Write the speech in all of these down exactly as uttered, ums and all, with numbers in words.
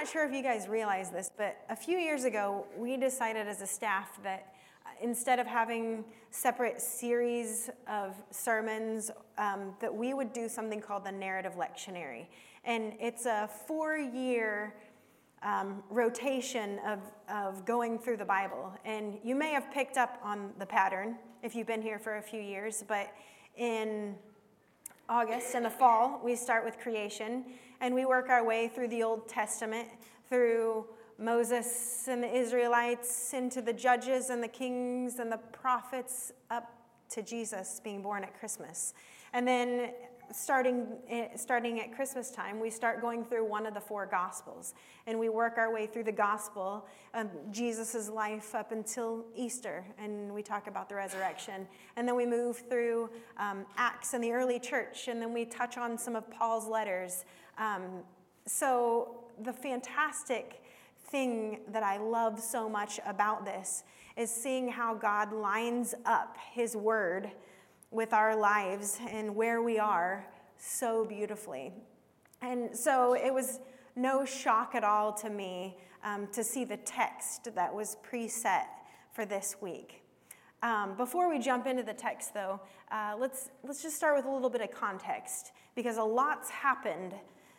not sure if you guys realize this, but a few years ago, we decided as a staff that uh, instead of having separate series of sermons, um, that we would do something called the Narrative Lectionary. And it's a four-year um, rotation of, of going through the Bible. And you may have picked up on the pattern if you've been here for a few years, but in August, in the fall, we start with creation, and we work our way through the Old Testament, through Moses and the Israelites, into the judges and the kings and the prophets, up to Jesus being born at Christmas. And then starting starting at Christmas time, we start going through one of the four Gospels, and we work our way through the Gospel of Jesus' life up until Easter, and we talk about the resurrection. And then we move through um, Acts and the early church, and then we touch on some of Paul's letters. Um, so the fantastic thing that I love so much about this is seeing how God lines up his word with our lives and where we are so beautifully. And so it was no shock at all to me um, to see the text that was preset for this week. Um, before we jump into the text, though, uh, let's let's just start with a little bit of context, because a lot's happened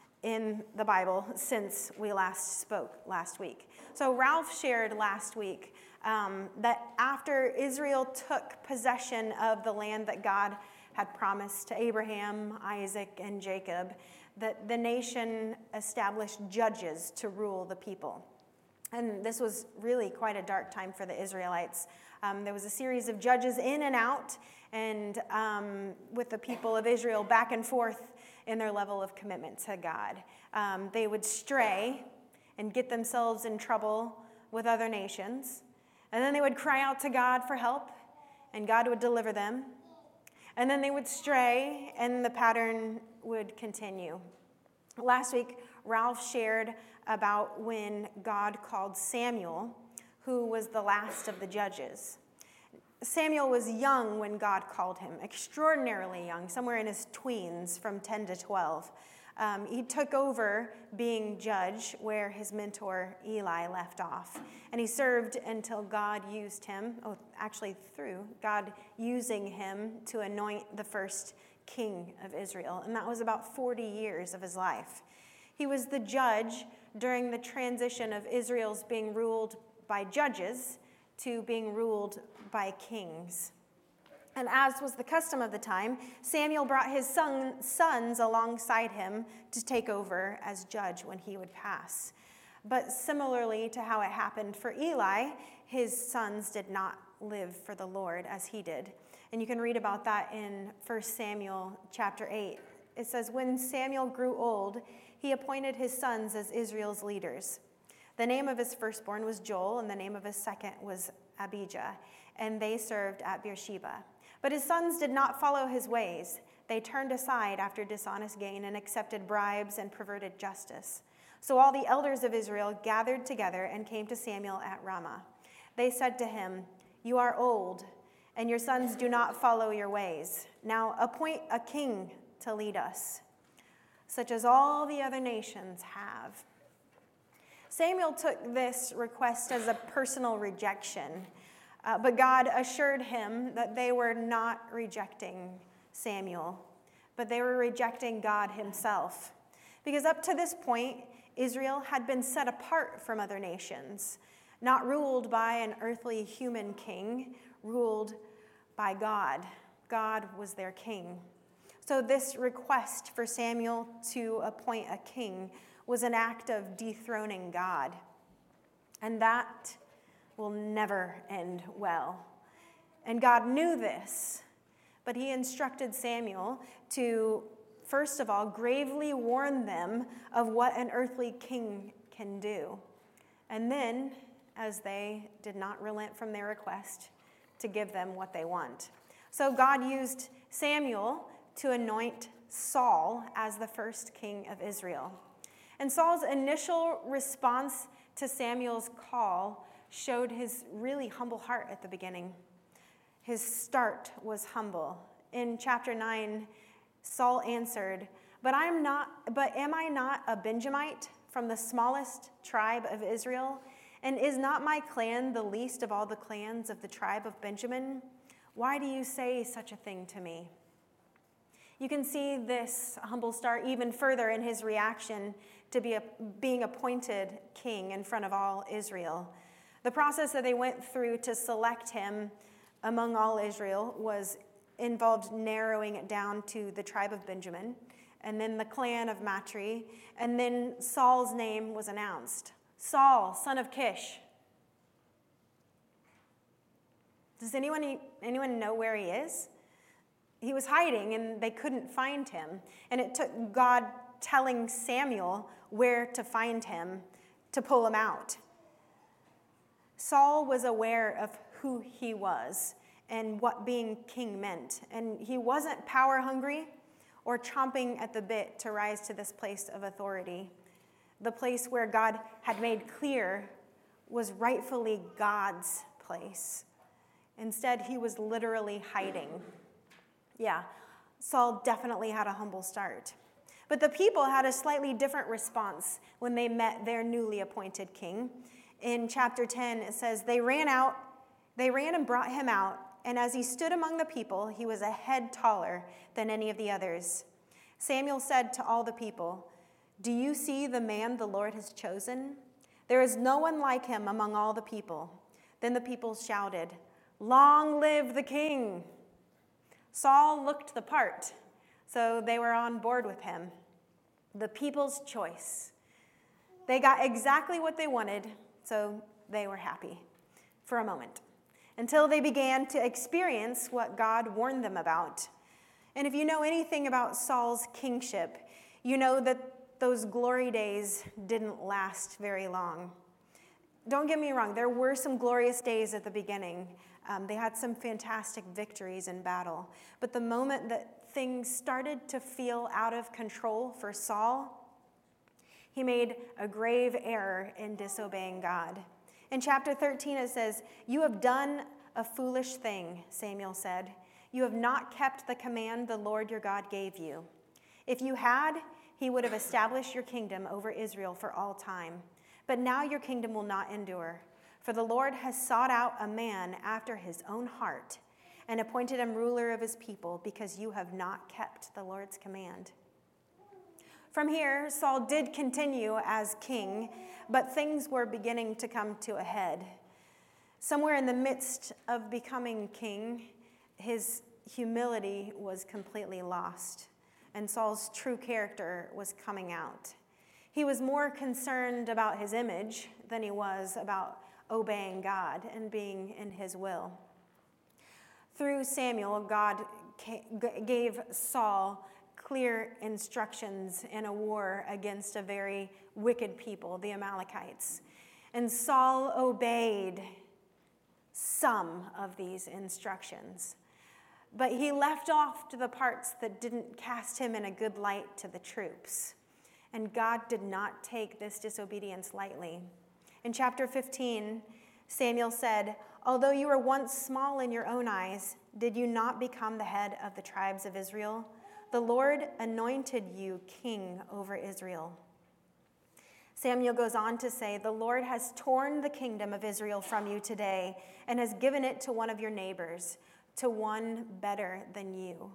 in the Bible since we last spoke last week. So Ralph shared last week um, that after Israel took possession of the land that God had promised to Abraham, Isaac, and Jacob, that the nation established judges to rule the people. And this was really quite a dark time for the Israelites. Um, there was a series of judges in and out, and um, with the people of Israel back and forth in their level of commitment to God. Um, they would stray and get themselves in trouble with other nations, and then they would cry out to God for help, and God would deliver them. And then they would stray, and the pattern would continue. Last week, Ralph shared about when God called Samuel, who was the last of the judges. Samuel was young when God called him, extraordinarily young, somewhere in his tweens from ten to twelve. Um, he took over being judge where his mentor Eli left off. And he served until God used him, oh, actually through God using him to anoint the first king of Israel. And that was about forty years of his life. He was the judge during the transition of Israel's being ruled by judges to being ruled by kings. And as was the custom of the time, Samuel brought his son, sons alongside him to take over as judge when he would pass. But similarly to how it happened for Eli, his sons did not live for the Lord as he did. And you can read about that in First Samuel chapter eight. It says, "When Samuel grew old, he appointed his sons as Israel's leaders. The name of his firstborn was Joel, and the name of his second was Abijah, and they served at Beersheba. But his sons did not follow his ways. They turned aside after dishonest gain and accepted bribes and perverted justice. So all the elders of Israel gathered together and came to Samuel at Ramah. They said to him, 'You are old, and your sons do not follow your ways. Now appoint a king to lead us, such as all the other nations have.'" Samuel took this request as a personal rejection, uh, but God assured him that they were not rejecting Samuel, but they were rejecting God himself. Because up to this point, Israel had been set apart from other nations, not ruled by an earthly human king, ruled by God. God was their king. So this request for Samuel to appoint a king was an act of dethroning God. And that will never end well. And God knew this, but he instructed Samuel to, first of all, gravely warn them of what an earthly king can do. And then, as they did not relent from their request, to give them what they want. So God used Samuel to anoint Saul as the first king of Israel. And Saul's initial response to Samuel's call showed his really humble heart at the beginning. His start was humble. In chapter nine, Saul answered, "But I am not, but am I not a Benjamite from the smallest tribe of Israel? And is not my clan the least of all the clans of the tribe of Benjamin? Why do you say such a thing to me?" You can see this humble start even further in his reaction to be a, being appointed king in front of all Israel. The process that they went through to select him among all Israel was involved narrowing it down to the tribe of Benjamin, and then the clan of Matri, and then Saul's name was announced. Saul, son of Kish. Does anyone, anyone know where he is? He was hiding and they couldn't find him. And it took God telling Samuel where to find him to pull him out. Saul was aware of who he was and what being king meant. And he wasn't power hungry or chomping at the bit to rise to this place of authority. The place where God had made clear was rightfully God's place. Instead, he was literally hiding. Yeah, Saul definitely had a humble start. But the people had a slightly different response when they met their newly appointed king. In chapter ten, it says, they ran out, they ran and brought him out, and as he stood among the people, he was a head taller than any of the others. Samuel said to all the people, "Do you see the man the Lord has chosen? There is no one like him among all the people." Then the people shouted, "Long live the king!" Saul looked the part, so they were on board with him. The people's choice. They got exactly what they wanted, so they were happy for a moment, until they began to experience what God warned them about. And if you know anything about Saul's kingship, you know that those glory days didn't last very long. Don't get me wrong, there were some glorious days at the beginning. Um, they had some fantastic victories in battle. But the moment that things started to feel out of control for Saul, he made a grave error in disobeying God. In chapter thirteen, it says, "You have done a foolish thing," Samuel said. "You have not kept the command the Lord your God gave you. If you had, he would have established your kingdom over Israel for all time. But now your kingdom will not endure. For the Lord has sought out a man after his own heart and appointed him ruler of his people because you have not kept the Lord's command." From here, Saul did continue as king, but things were beginning to come to a head. Somewhere in the midst of becoming king, his humility was completely lost, and Saul's true character was coming out. He was more concerned about his image than he was about obeying God and being in his will. Through Samuel, God gave Saul clear instructions in a war against a very wicked people, the Amalekites. And Saul obeyed some of these instructions, but he left off to the parts that didn't cast him in a good light to the troops. And God did not take this disobedience lightly. In chapter fifteen, Samuel said, "Although you were once small in your own eyes, did you not become the head of the tribes of Israel? The Lord anointed you king over Israel." Samuel goes on to say, "The Lord has torn the kingdom of Israel from you today and has given it to one of your neighbors, to one better than you."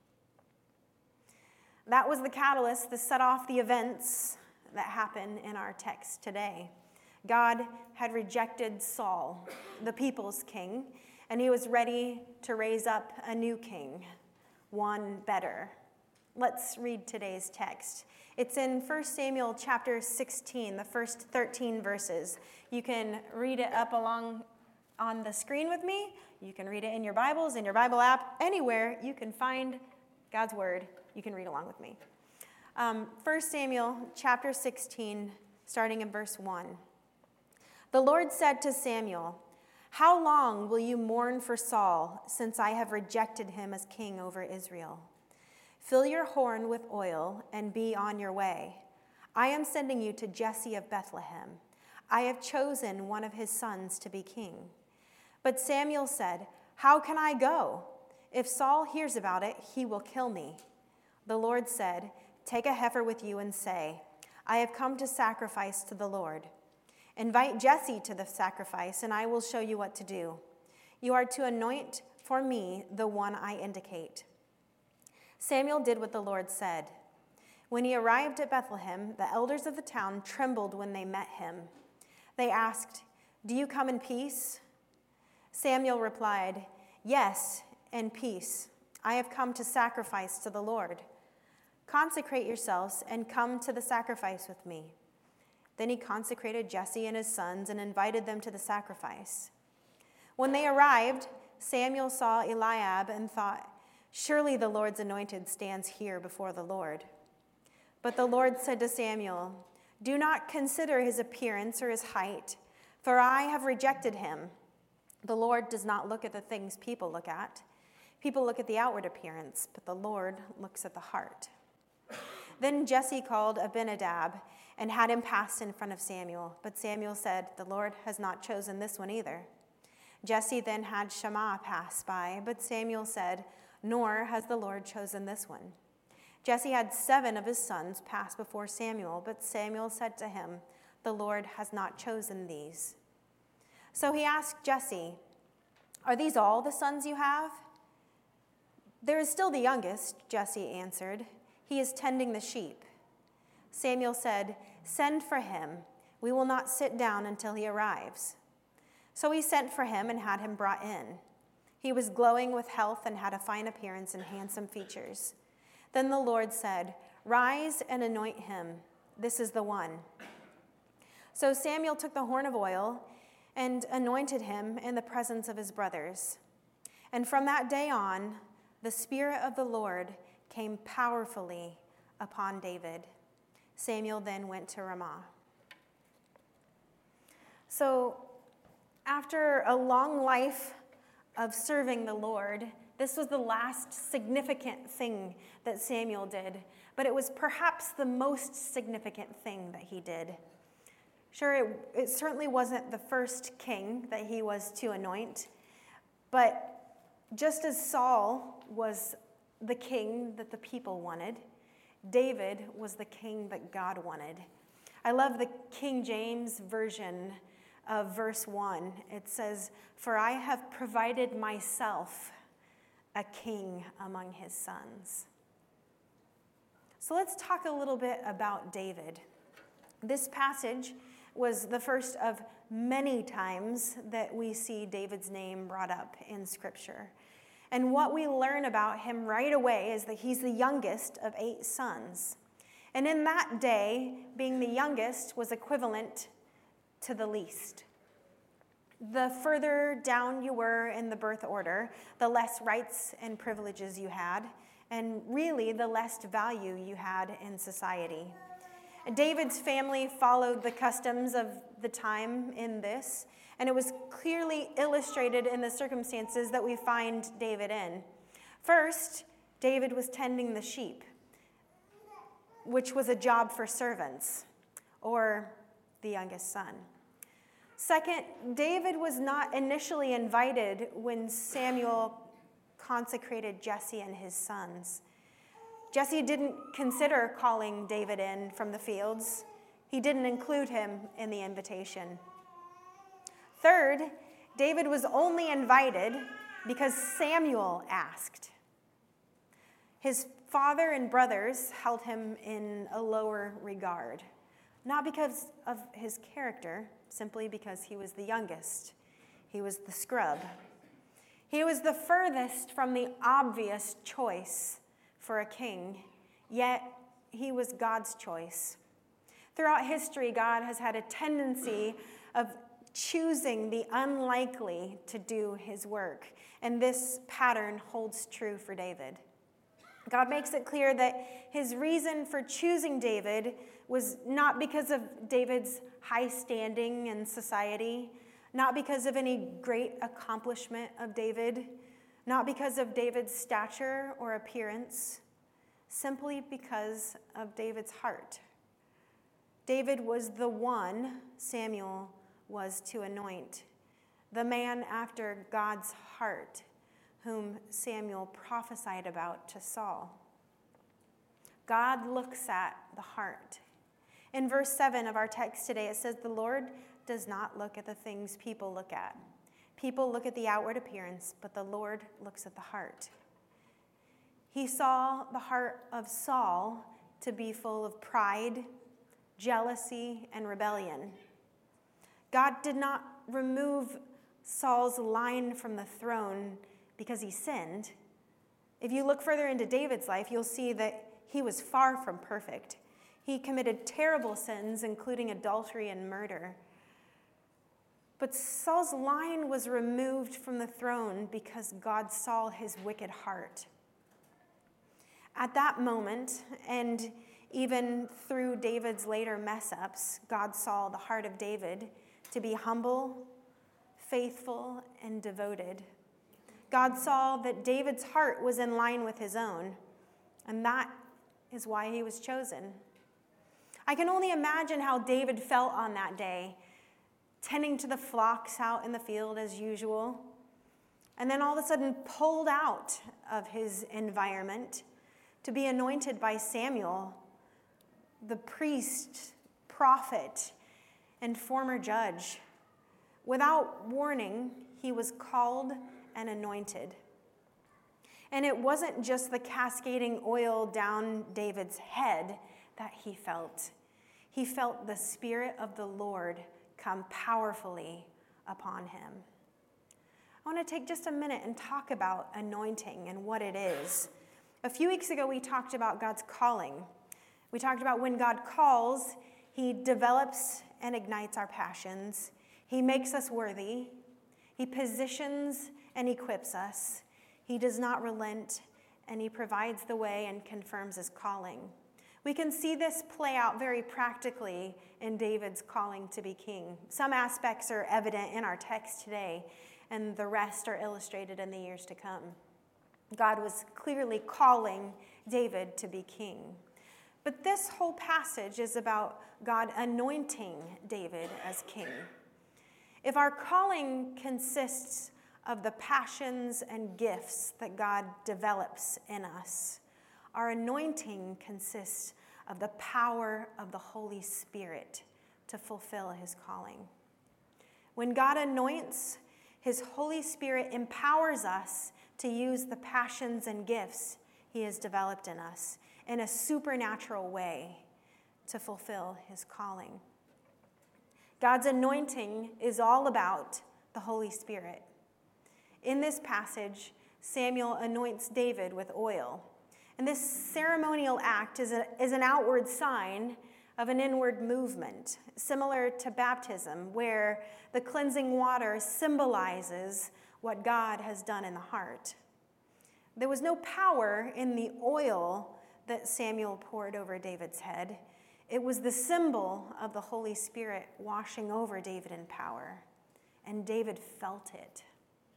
That was the catalyst that set off the events that happen in our text today. God had rejected Saul, the people's king, and he was ready to raise up a new king, one better. Let's read today's text. It's in First Samuel chapter sixteen, the first thirteen verses. You can read it up along on the screen with me. You can read it in your Bibles, in your Bible app, anywhere you can find God's word. You can read along with me. Um, First Samuel chapter sixteen, starting in verse one. The Lord said to Samuel, "How long will you mourn for Saul, since I have rejected him as king over Israel? Fill your horn with oil and be on your way. I am sending you to Jesse of Bethlehem. I have chosen one of his sons to be king." But Samuel said, "How can I go? If Saul hears about it, he will kill me." The Lord said, "Take a heifer with you and say, I have come to sacrifice to the Lord. Invite Jesse to the sacrifice, and I will show you what to do. You are to anoint for me the one I indicate." Samuel did what the Lord said. When he arrived at Bethlehem, the elders of the town trembled when they met him. They asked, "Do you come in peace?" Samuel replied, "Yes, in peace. I have come to sacrifice to the Lord. Consecrate yourselves and come to the sacrifice with me." Then he consecrated Jesse and his sons and invited them to the sacrifice. When they arrived, Samuel saw Eliab and thought, "Surely the Lord's anointed stands here before the Lord." But the Lord said to Samuel, "Do not consider his appearance or his height, for I have rejected him. The Lord does not look at the things people look at. People look at the outward appearance, but the Lord looks at the heart." Then Jesse called Abinadab and had him pass in front of Samuel. But Samuel said, "The Lord has not chosen this one either." Jesse then had Shammah pass by, but Samuel said, "Nor has the Lord chosen this one." Jesse had seven of his sons pass before Samuel, but Samuel said to him, "The Lord has not chosen these." So he asked Jesse, "Are these all the sons you have?" "There is still the youngest," Jesse answered. "He is tending the sheep." Samuel said, "Send for him. We will not sit down until he arrives." So he sent for him and had him brought in. He was glowing with health and had a fine appearance and handsome features. Then the Lord said, "Rise and anoint him. This is the one." So Samuel took the horn of oil and anointed him in the presence of his brothers. And from that day on, the Spirit of the Lord came powerfully upon David. Samuel then went to Ramah. So after a long life of serving the Lord, this was the last significant thing that Samuel did, but it was perhaps the most significant thing that he did. Sure, it, it certainly wasn't the first king that he was to anoint, but just as Saul was the king that the people wanted, David was the king that God wanted. I love the King James version of verse one. It says, "For I have provided myself a king among his sons." So let's talk a little bit about David. This passage was the first of many times that we see David's name brought up in Scripture. And what we learn about him right away is that he's the youngest of eight sons. And in that day, being the youngest was equivalent to the least. The further down you were in the birth order, the less rights and privileges you had, and really the less value you had in society. David's family followed the customs of the time in this, and it was clearly illustrated in the circumstances that we find David in. First, David was tending the sheep, which was a job for servants, or the youngest son. Second, David was not initially invited when Samuel consecrated Jesse and his sons. Jesse didn't consider calling David in from the fields. He didn't include him in the invitation. Third, David was only invited because Samuel asked. His father and brothers held him in a lower regard, not because of his character, simply because he was the youngest. He was the scrub. He was the furthest from the obvious choice for a king, yet he was God's choice. Throughout history, God has had a tendency of choosing the unlikely to do his work, and this pattern holds true for David. God makes it clear that his reason for choosing David was not because of David's high standing in society, not because of any great accomplishment of David, not because of David's stature or appearance, simply because of David's heart. David was the one Samuel was to anoint, the man after God's heart, whom Samuel prophesied about to Saul. God looks at the heart, In verse seven of our text today, it says, "The Lord does not look at the things people look at. People look at the outward appearance, but the Lord looks at the heart." He saw the heart of Saul to be full of pride, jealousy, and rebellion. God did not remove Saul's line from the throne because he sinned. If you look further into David's life, you'll see that he was far from perfect. He committed terrible sins, including adultery and murder. But Saul's line was removed from the throne because God saw his wicked heart. At that moment, and even through David's later mess-ups, God saw the heart of David to be humble, faithful, and devoted. God saw that David's heart was in line with his own, and that is why he was chosen. I can only imagine how David felt on that day, tending to the flocks out in the field as usual, and then all of a sudden pulled out of his environment to be anointed by Samuel, the priest, prophet, and former judge. Without warning, he was called and anointed. And it wasn't just the cascading oil down David's head that he felt. He felt the Spirit of the Lord come powerfully upon him. I want to take just a minute and talk about anointing and what it is. A few weeks ago, we talked about God's calling. We talked about when God calls, he develops and ignites our passions. He makes us worthy. He positions and equips us. He does not relent, and he provides the way and confirms his calling. We can see this play out very practically in David's calling to be king. Some aspects are evident in our text today, and the rest are illustrated in the years to come. God was clearly calling David to be king. But this whole passage is about God anointing David as king. If our calling consists of the passions and gifts that God develops in us, our anointing consists of the power of the Holy Spirit to fulfill his calling. When God anoints, his Holy Spirit empowers us to use the passions and gifts he has developed in us in a supernatural way to fulfill his calling. God's anointing is all about the Holy Spirit. In this passage, Samuel anoints David with oil. And this ceremonial act is, a, is an outward sign of an inward movement, similar to baptism, where the cleansing water symbolizes what God has done in the heart. There was no power in the oil that Samuel poured over David's head. It was the symbol of the Holy Spirit washing over David in power, and David felt it.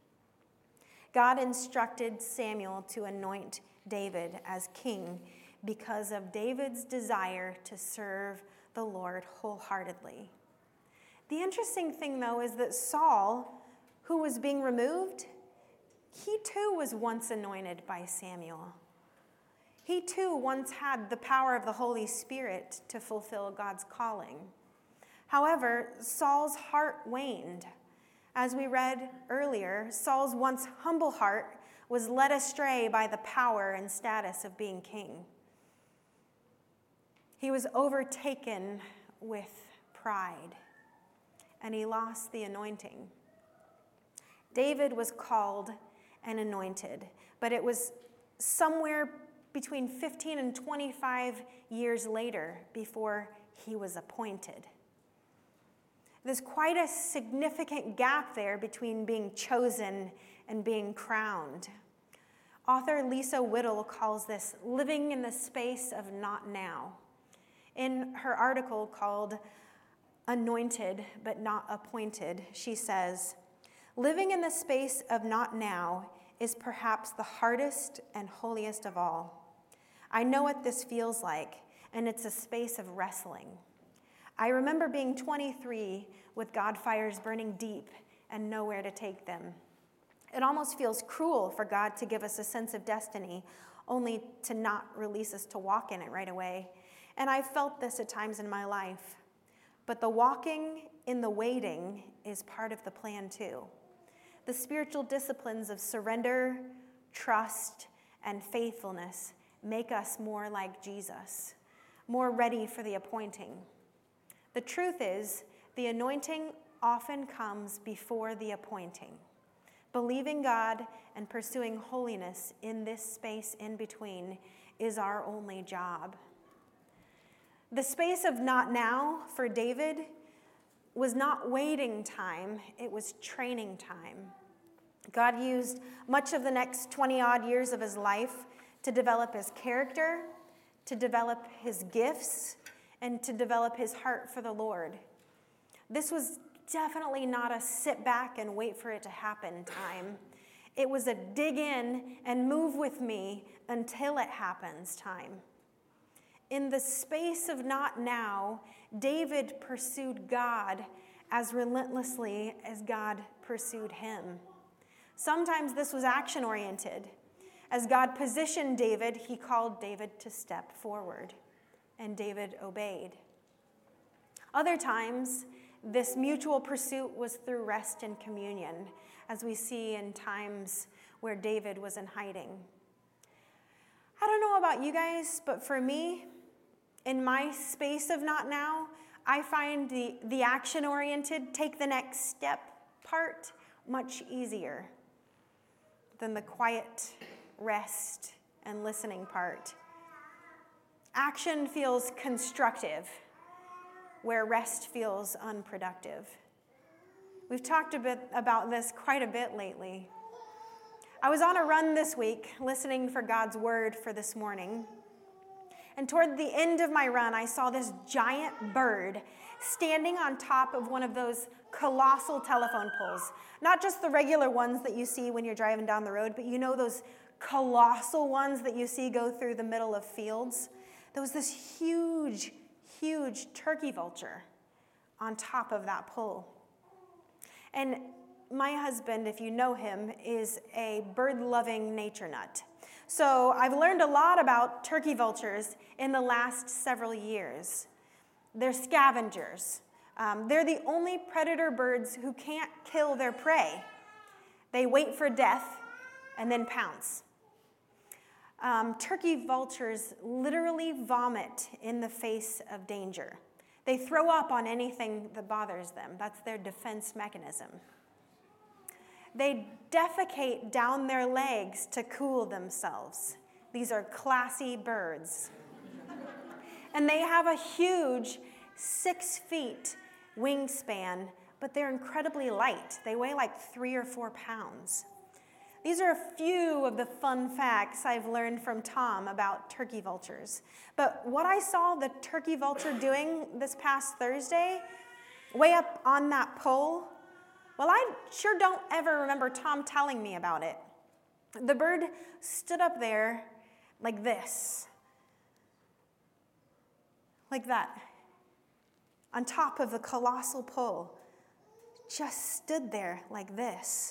God instructed Samuel to anoint David as king because of David's desire to serve the Lord wholeheartedly. The interesting thing, though, is that Saul, who was being removed, he too was once anointed by Samuel. He too once had the power of the Holy Spirit to fulfill God's calling. However, Saul's heart waned. As we read earlier, Saul's once humble heart was led astray by the power and status of being king. He was overtaken with pride, and he lost the anointing. David was called and anointed, but it was somewhere between fifteen and twenty-five years later before he was appointed. There's quite a significant gap there between being chosen and being crowned. Author Lisa Whittle calls this living in the space of not now. In her article called Anointed but Not Appointed, she says, "Living in the space of not now is perhaps the hardest and holiest of all. I know what this feels like, and it's a space of wrestling. I remember being twenty-three with God fires burning deep and nowhere to take them. It almost feels cruel for God to give us a sense of destiny only to not release us to walk in it right away. And I've felt this at times in my life. But the walking in the waiting is part of the plan too. The spiritual disciplines of surrender, trust, and faithfulness make us more like Jesus, more ready for the appointing. The truth is, the anointing often comes before the appointing. Believing God and pursuing holiness in this space in between is our only job. The space of not now for David was not waiting time, it was training time. God used much of the next twenty odd years of his life to develop his character, to develop his gifts, and to develop his heart for the Lord. This was definitely not a sit back and wait for it to happen time. It was a dig in and move with me until it happens time. In the space of not now, David pursued God as relentlessly as God pursued him. Sometimes this was action-oriented. As God positioned David, he called David to step forward, and David obeyed. Other times, this mutual pursuit was through rest and communion, as we see in times where David was in hiding. I don't know about you guys, but for me, in my space of not now, I find the, the action-oriented, take the next step part much easier than the quiet rest and listening part. Action feels constructive, where rest feels unproductive. We've talked a bit about this quite a bit lately. I was on a run this week, listening for God's word for this morning. And toward the end of my run, I saw this giant bird standing on top of one of those colossal telephone poles. Not just the regular ones that you see when you're driving down the road, but you know those colossal ones that you see go through the middle of fields. There was this huge, huge turkey vulture on top of that pole. And my husband, if you know him, is a bird-loving nature nut. So I've learned a lot about turkey vultures in the last several years. They're scavengers. Um, they're the only predator birds who can't kill their prey. They wait for death and then pounce. Um, turkey vultures literally vomit in the face of danger. They throw up on anything that bothers them. That's their defense mechanism. They defecate down their legs to cool themselves. These are classy birds. And they have a huge six feet wingspan, but they're incredibly light. They weigh like three or four pounds. These are a few of the fun facts I've learned from Tom about turkey vultures. But what I saw the turkey vulture doing this past Thursday, way up on that pole, well, I sure don't ever remember Tom telling me about it. The bird stood up there like this, like that, on top of the colossal pole, just stood there like this.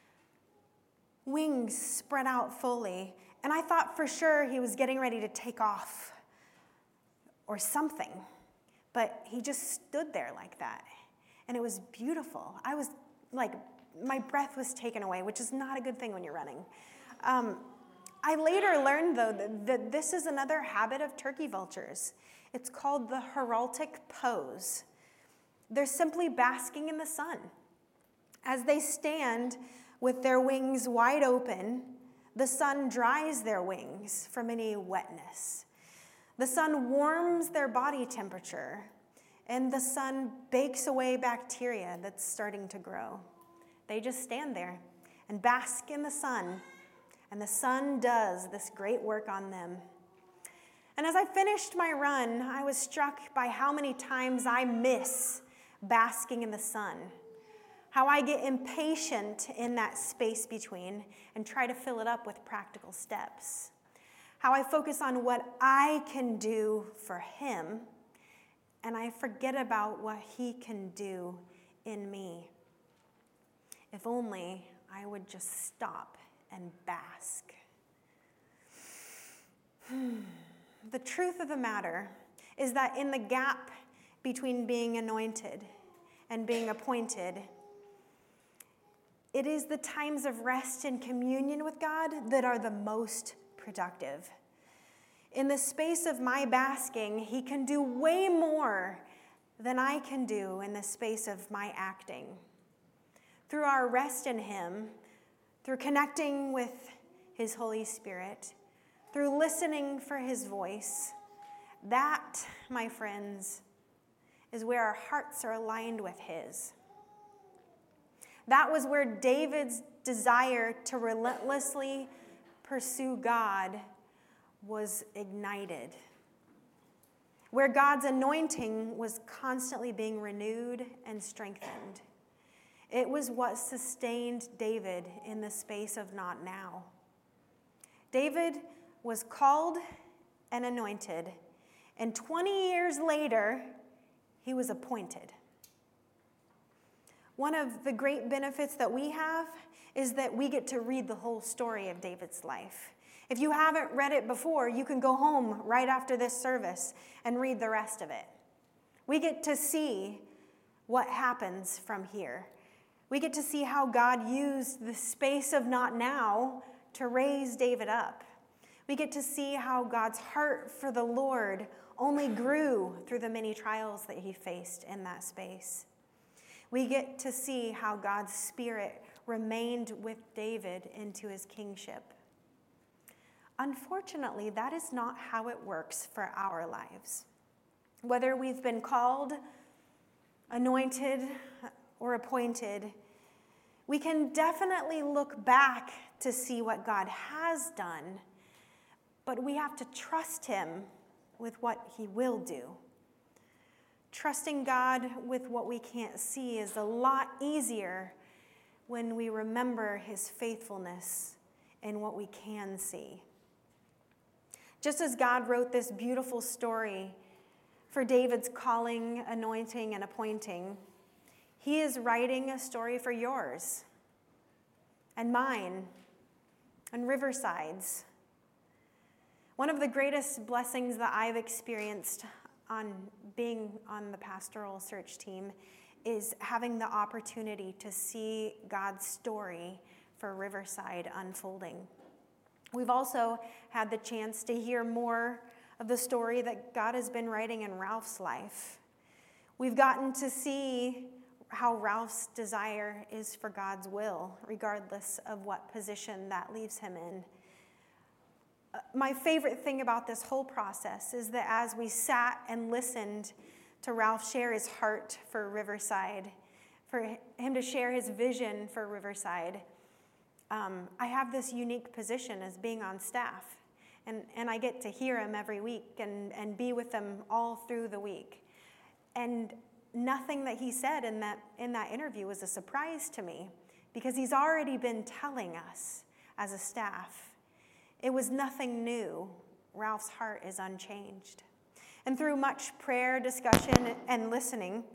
Wings spread out fully, and I thought for sure he was getting ready to take off or something, but he just stood there like that, and it was beautiful. I was like, my breath was taken away, which is not a good thing when you're running. Um, I later learned, though, that, that this is another habit of turkey vultures. It's called the heraldic pose. They're simply basking in the sun. As they stand with their wings wide open, the sun dries their wings from any wetness. The sun warms their body temperature, and the sun bakes away bacteria that's starting to grow. They just stand there and bask in the sun, and the sun does this great work on them. And as I finished my run, I was struck by how many times I miss basking in the sun, how I get impatient in that space between and try to fill it up with practical steps, how I focus on what I can do for him, and I forget about what he can do in me. If only I would just stop and bask. The truth of the matter is that in the gap between being anointed and being appointed, it is the times of rest and communion with God that are the most productive. In the space of my basking, he can do way more than I can do in the space of my acting. Through our rest in him, through connecting with his Holy Spirit, through listening for his voice, that, my friends, is where our hearts are aligned with his. That was where David's desire to relentlessly pursue God was ignited, where God's anointing was constantly being renewed and strengthened. It was what sustained David in the space of not now. David was called and anointed, and twenty years later, he was appointed. One of the great benefits that we have is that we get to read the whole story of David's life. If you haven't read it before, you can go home right after this service and read the rest of it. We get to see what happens from here. We get to see how God used the space of not now to raise David up. We get to see how God's heart for the Lord only grew through the many trials that he faced in that space. We get to see how God's Spirit remained with David into his kingship. Unfortunately, that is not how it works for our lives. Whether we've been called, anointed, or appointed, we can definitely look back to see what God has done, but we have to trust him with what he will do. Trusting God with what we can't see is a lot easier when we remember his faithfulness in what we can see. Just as God wrote this beautiful story for David's calling, anointing, and appointing, he is writing a story for yours and mine and Riverside's. One of the greatest blessings that I've experienced on being on the pastoral search team is having the opportunity to see God's story for Riverside unfolding. We've also had the chance to hear more of the story that God has been writing in Ralph's life. We've gotten to see how Ralph's desire is for God's will, regardless of what position that leaves him in. My favorite thing about this whole process is that as we sat and listened to Ralph share his heart for Riverside, for him to share his vision for Riverside, um, I have this unique position as being on staff. And, and I get to hear him every week and, and be with him all through the week. And nothing that he said in that, in that interview was a surprise to me, because he's already been telling us as a staff. It was nothing new. Ralph's heart is unchanged. And through much prayer, discussion, and listening,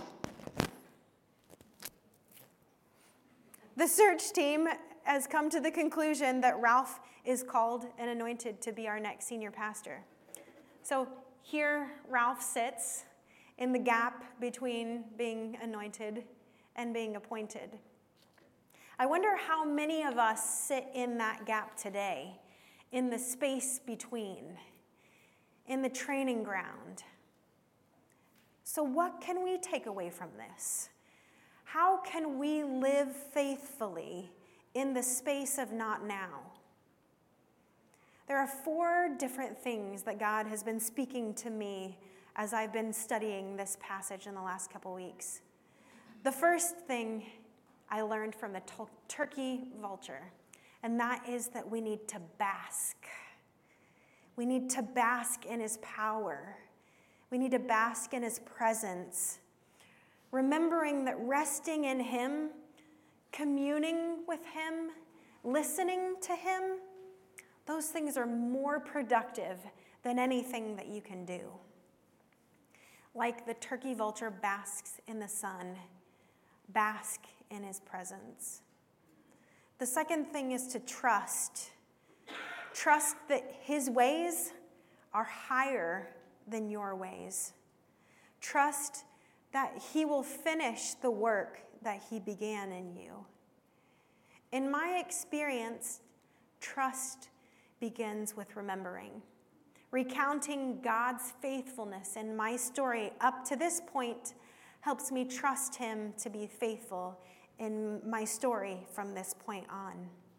the search team has come to the conclusion that Ralph is called and anointed to be our next senior pastor. So here Ralph sits in the gap between being anointed and being appointed. I wonder how many of us sit in that gap today, in the space between, in the training ground. So what can we take away from this? How can we live faithfully in the space of not now? There are four different things that God has been speaking to me as I've been studying this passage in the last couple weeks. The first thing I learned from the to- turkey vulture, and that is that we need to bask. We need to bask in his power. We need to bask in his presence, remembering that resting in him, communing with him, listening to him, those things are more productive than anything that you can do. Like the turkey vulture basks in the sun, bask in his presence. The second thing is to trust. Trust that his ways are higher than your ways. Trust that he will finish the work that he began in you. In my experience, trust begins with remembering. Recounting God's faithfulness in my story up to this point helps me trust him to be faithful in my story from this point on.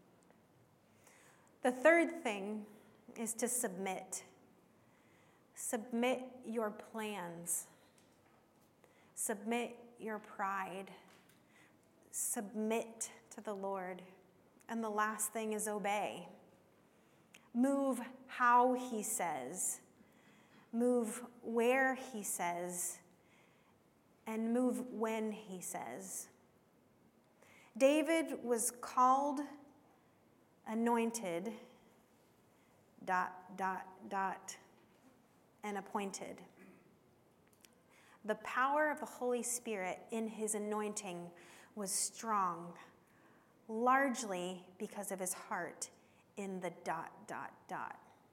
The third thing is to submit. Submit your plans. Submit your pride. Submit to the Lord. And the last thing is obey. Move how he says. Move where he says. And move when he says. David was called, anointed, dot, dot, dot, and appointed. The power of the Holy Spirit in his anointing was strong, largely because of his heart in the dot, dot, dot.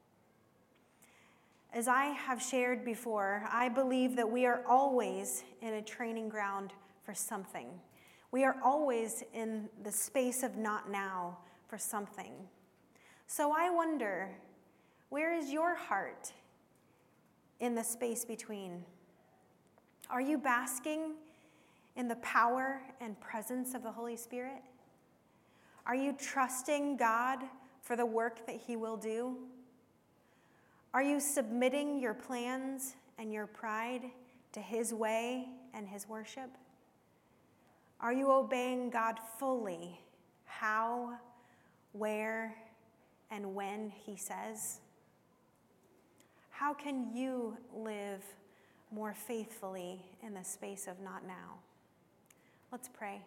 As I have shared before, I believe that we are always in a training ground for something. We are always in the space of not now for something. So I wonder, where is your heart in the space between? Are you basking in the power and presence of the Holy Spirit? Are you trusting God for the work that he will do? Are you submitting your plans and your pride to his way and his worship? Are you obeying God fully, how, where, and when he says? How can you live more faithfully in the space of not now? Let's pray.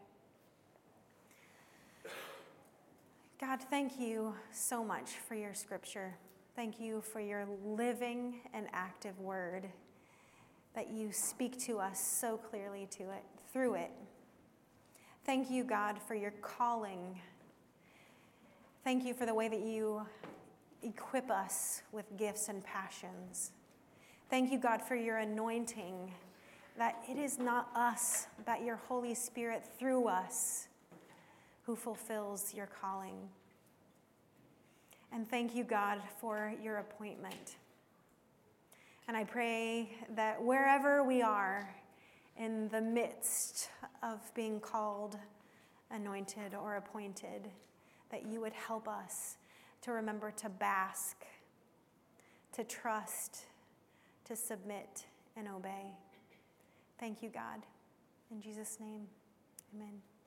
God, thank you so much for your scripture. Thank you for your living and active word that you speak to us so clearly to it, through it. Thank you, God, for your calling. Thank you for the way that you equip us with gifts and passions. Thank you, God, for your anointing, that it is not us, but your Holy Spirit through us who fulfills your calling. And thank you, God, for your appointment. And I pray that wherever we are in the midst of being called, anointed, or appointed, that you would help us to remember to bask, to trust, to submit, and obey. Thank you, God. In Jesus' name, amen.